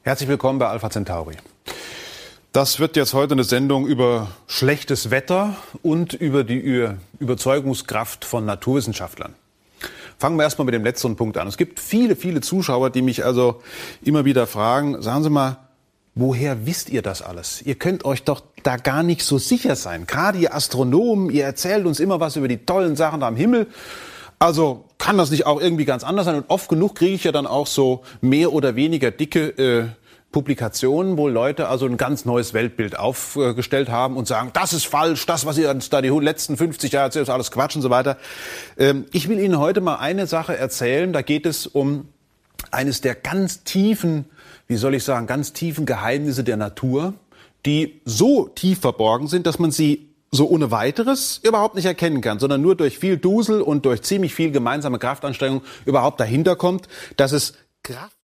Herzlich willkommen bei Alpha Centauri. Das wird jetzt heute eine Sendung über schlechtes Wetter und über die Überzeugungskraft von Naturwissenschaftlern. Fangen wir erstmal mit dem letzten Punkt an. Es gibt viele Zuschauer, die mich also immer wieder fragen, sagen Sie mal, woher wisst ihr das alles? Ihr könnt euch doch da gar nicht so sicher sein. Gerade ihr Astronomen, ihr erzählt uns immer was über die tollen Sachen am Himmel. Also kann das nicht auch irgendwie ganz anders sein? Und oft genug kriege ich ja dann auch so mehr oder weniger dicke Publikationen, wo Leute also ein ganz neues Weltbild aufgestellt haben und sagen, das ist falsch, das, was ihr uns da die letzten 50 Jahre erzählt, ist alles Quatsch und so weiter. Ich will Ihnen heute mal eine Sache erzählen, da geht es um eines der ganz tiefen, ganz tiefen Geheimnisse der Natur, die so tief verborgen sind, dass man sie so ohne weiteres überhaupt nicht erkennen kann, sondern nur durch viel Dusel und durch ziemlich viel gemeinsame Kraftanstrengung überhaupt dahinter kommt, dass es Kraft